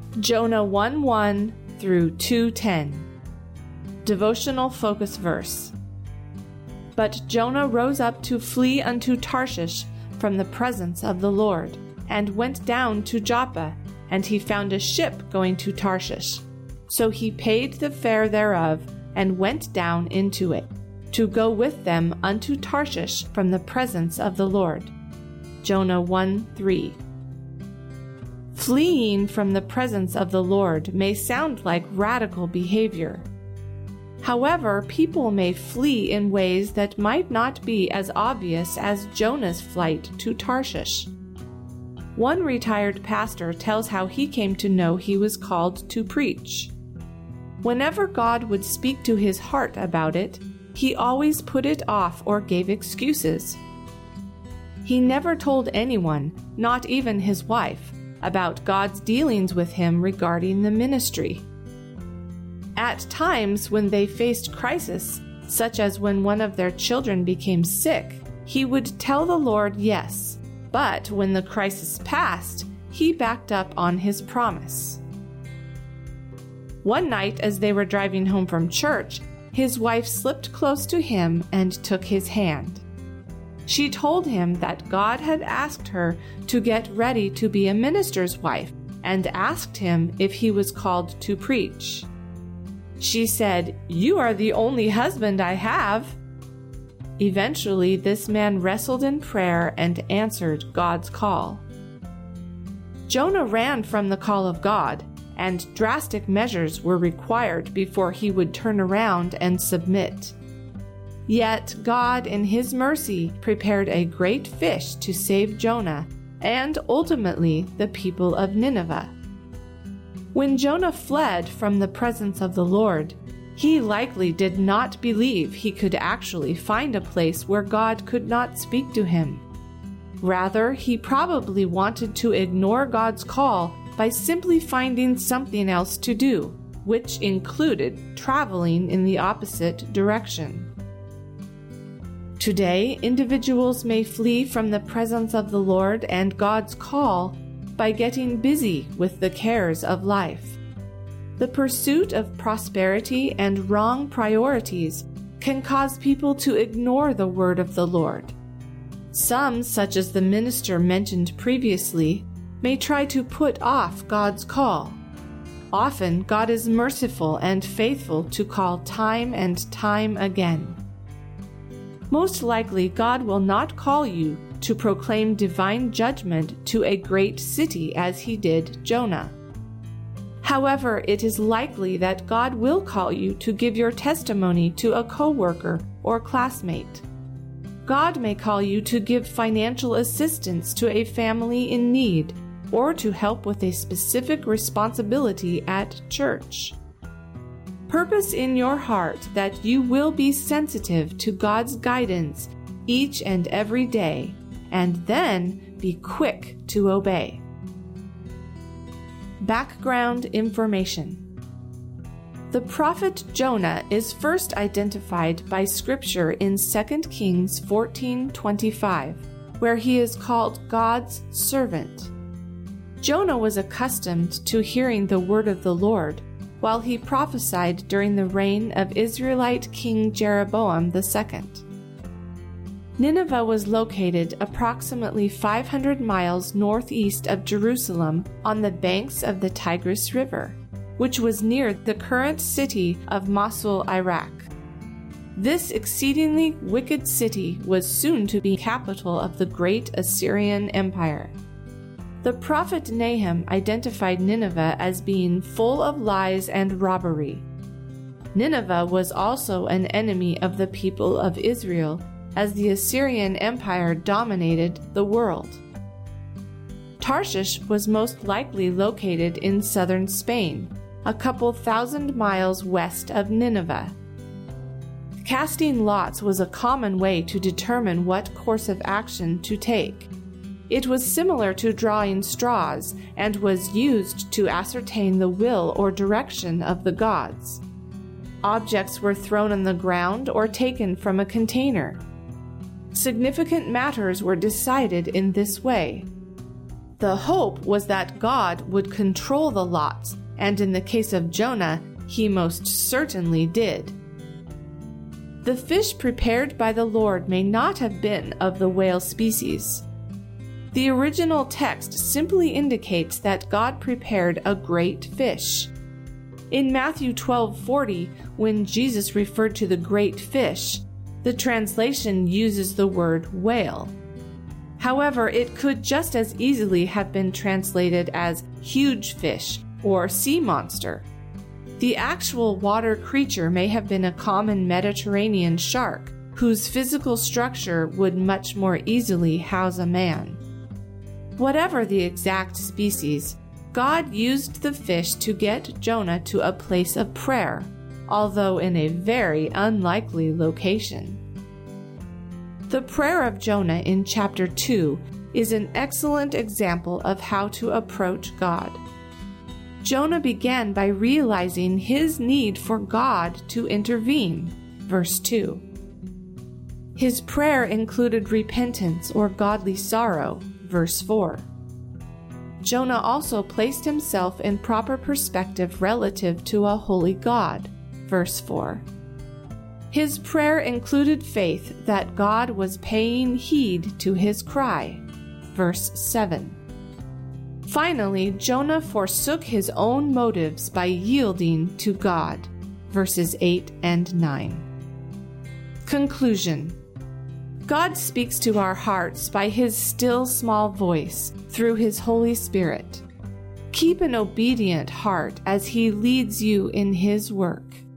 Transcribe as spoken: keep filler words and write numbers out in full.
Jonah one one through two ten. Devotional focus verse. But Jonah rose up to flee unto Tarshish from the presence of the Lord, and went down to Joppa, and he found a ship going to Tarshish. So he paid the fare thereof, and went down into it, to go with them unto Tarshish from the presence of the Lord. Jonah one three. Fleeing from the presence of the Lord may sound like radical behavior. However, people may flee in ways that might not be as obvious as Jonah's flight to Tarshish. One retired pastor tells how he came to know he was called to preach. Whenever God would speak to his heart about it, he always put it off or gave excuses. He never told anyone, not even his wife, about God's dealings with him regarding the ministry. At times when they faced crisis, such as when one of their children became sick, he would tell the Lord yes, but when the crisis passed, he backed up on his promise. One night as they were driving home from church, his wife slipped close to him and took his hand. She told him that God had asked her to get ready to be a minister's wife, and asked him if he was called to preach. She said, "You are the only husband I have." Eventually, this man wrestled in prayer and answered God's call. Jonah ran from the call of God, and drastic measures were required before he would turn around and submit. Yet God, in his mercy, prepared a great fish to save Jonah and ultimately the people of Nineveh. When Jonah fled from the presence of the Lord, he likely did not believe he could actually find a place where God could not speak to him. Rather, he probably wanted to ignore God's call by simply finding something else to do, which included traveling in the opposite direction. Today, individuals may flee from the presence of the Lord and God's call by getting busy with the cares of life. The pursuit of prosperity and wrong priorities can cause people to ignore the word of the Lord. Some, such as the minister mentioned previously, may try to put off God's call. Often, God is merciful and faithful to call time and time again. Most likely, God will not call you to proclaim divine judgment to a great city as he did Jonah. However, it is likely that God will call you to give your testimony to a coworker or classmate. God may call you to give financial assistance to a family in need, or to help with a specific responsibility at church. Purpose in your heart that you will be sensitive to God's guidance each and every day, and then be quick to obey. Background information. The prophet Jonah is first identified by Scripture in Second Kings fourteen twenty-five, where he is called God's servant. Jonah was accustomed to hearing the word of the Lord while he prophesied during the reign of Israelite King Jeroboam the Second. Nineveh was located approximately five hundred miles northeast of Jerusalem on the banks of the Tigris River, which was near the current city of Mosul, Iraq. This exceedingly wicked city was soon to be capital of the great Assyrian Empire. The prophet Nahum identified Nineveh as being full of lies and robbery. Nineveh was also an enemy of the people of Israel, as the Assyrian Empire dominated the world. Tarshish was most likely located in southern Spain, a couple thousand miles west of Nineveh. Casting lots was a common way to determine what course of action to take. It was similar to drawing straws and was used to ascertain the will or direction of the gods. Objects were thrown on the ground or taken from a container. Significant matters were decided in this way. The hope was that God would control the lots, and in the case of Jonah, he most certainly did. The fish prepared by the Lord may not have been of the whale species. The original text simply indicates that God prepared a great fish. In Matthew twelve forty, when Jesus referred to the great fish, the translation uses the word whale. However, it could just as easily have been translated as huge fish or sea monster. The actual water creature may have been a common Mediterranean shark, whose physical structure would much more easily house a man. Whatever the exact species, God used the fish to get Jonah to a place of prayer, although in a very unlikely location. The prayer of Jonah in chapter two is an excellent example of how to approach God. Jonah began by realizing his need for God to intervene, verse two. His prayer included repentance or godly sorrow, verse four. Jonah also placed himself in proper perspective relative to a holy God, verse four. His prayer included faith that God was paying heed to his cry, verse seven. Finally, Jonah forsook his own motives by yielding to God, verses eight and nine. Conclusion. God speaks to our hearts by his still small voice through his Holy Spirit. Keep an obedient heart as he leads you in his work.